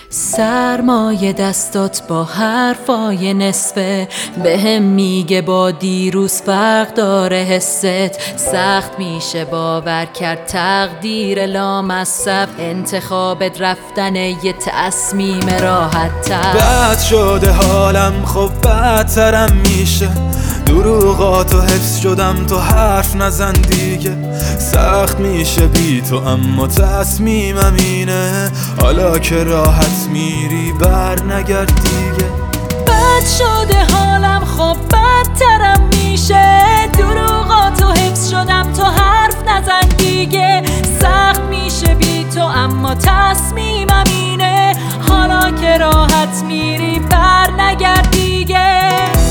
سرمایه دستات با حرفای نصفه بهم میگه با دیروز فرق داره حست. سخت میشه باور کرد تقدیر لامصب انتخابت رفتن یه تصمیم راحت تر. بد شده حالم خب بدترم میشه، دروغاتو حفظ شدم تو حرف نزن دیگه. سخت میشه بی تو اما تصمیمم اینه، حالا که راحت میری بر نگرد دیگه. بد شده حالم خب بدترم میشه، دروغاتو حفظ شدم تو حرف نزن دیگه. سخت میشه بی تو اما تصمیمم اینه، حالا که راحت میری بر نگرد دیگه.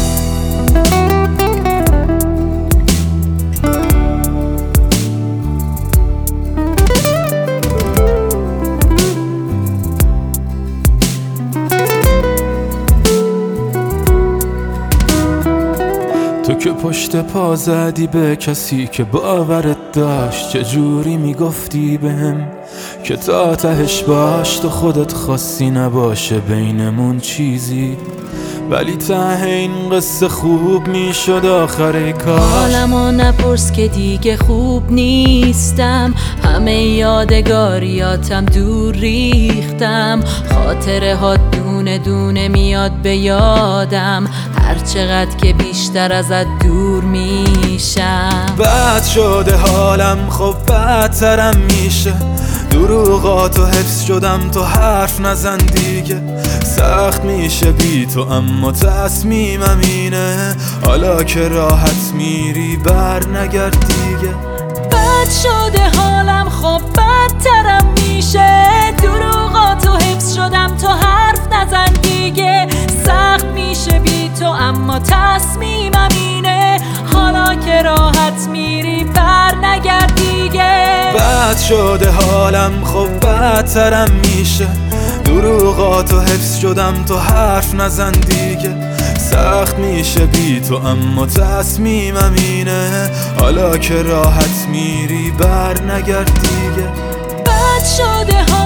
تو که پشت پا زدی به کسی که باورت داشت، چجوری میگفتی بهم که تا تهش باش تو خودت خواستی نباشه بینمون چیزی، ولی ته این قصه خوب میشد آخر کار. حالمو نپرس که دیگه خوب نیستم، همه یادگاریاتم دور ریختم. خاطره ها دونه دونه میاد به یادم، هر چقدر که بیشتر ازت دور میشم. بد شده حالم خب بدترم میشه، دروغاتو حفظ شدم تو حرف نزن دیگه. سخت میشه بی تو اما تصمیمم اینه، حالا که راحت میری بر نگرد دیگه. بد شده حالم خب بدترم میشه، دروغاتو حفظ شدم تو حرف نزن دیگه. سخت میشه بی تو اما تصمیمم اینه، حالا که راحت میری بر نگرد دیگه. بد شده حالم خب بدترم میشه، دروغاتو حفظ شدم تو حرف نزن دیگه. سخت میشه بی تو اما تصمیمم اینه، حالا که راحت میری بر نگرد دیگه. بد شده